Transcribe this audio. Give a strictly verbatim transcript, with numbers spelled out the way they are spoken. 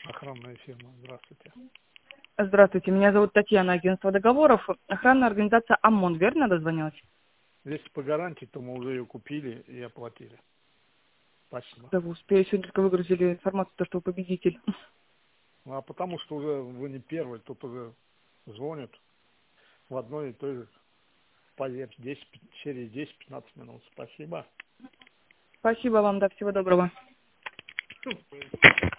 Охранная фирма. Здравствуйте. Здравствуйте, меня зовут Татьяна, агентство договоров. Охранная организация ОМОН, верно дозвонилась? Если по гарантии, то мы уже ее купили и оплатили. Спасибо. Да вы успели, сегодня только выгрузили информацию, то, что вы победитель. Ну, а потому что уже вы не первый, тут уже звонят в одной и той же, поверь, десять, через десять-пятнадцать минут. Спасибо. Спасибо вам, да, всего доброго.